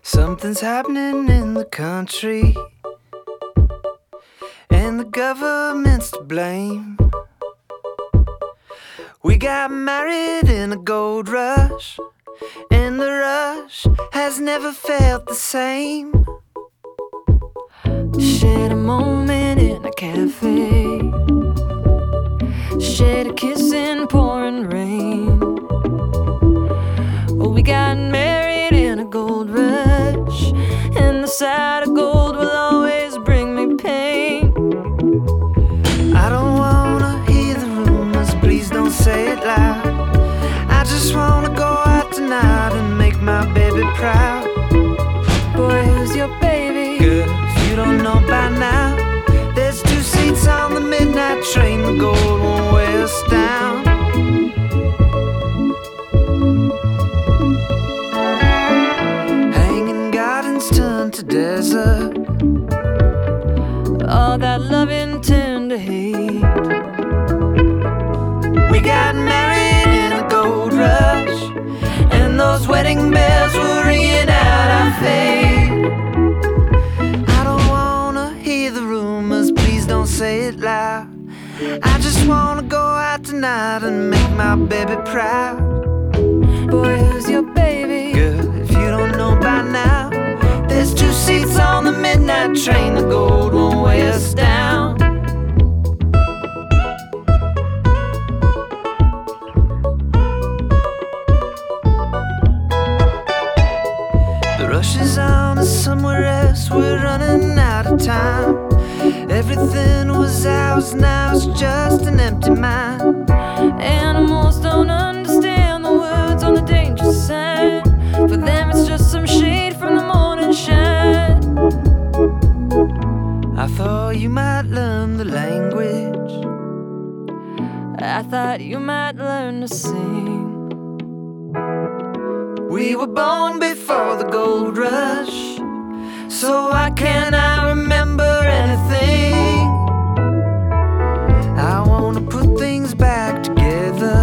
Something's happening in the country, and the government's to blame. We got married in a gold rush, and the rush has never felt the same. Shared a moment in a cafe, shared a kiss in pouring rain. Oh, we got married in a gold rush, and the sight of gold will always bring me pain. I don't wanna hear the rumors, please don't say it loud. I just wanna go out tonight and make my baby proud. Boy, who's your baby? Girl, if you don't know by now, there's 2 seats on the midnight train. The gold won't weigh us down. Hanging gardens turn to desert, All that loving turned to hate. we got married in a gold rush, and those wedding bells were ringing out our fate. I don't wanna hear the rumors, please don't say it loud. I just wanna go out tonight and make my baby proud. Boy, who's your baby? Girl, if you don't know by now, there's 2 seats on the midnight train. The gold won't weigh us down. The rush is on to somewhere else, we're running out of time. Everything was ours, now it's just an empty mind. Animals don't understand the words on the danger sign. For them it's just some shade from the morning shine. I thought you might learn the language, I thought you might learn to sing. we were born before the gold rush, so why can't I remember anything? I wanna put things back together,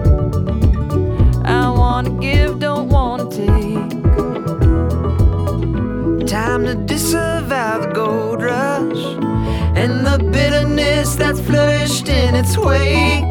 I wanna give, don't wanna take. time to disavow the gold rush and the bitterness that's flourished in its wake.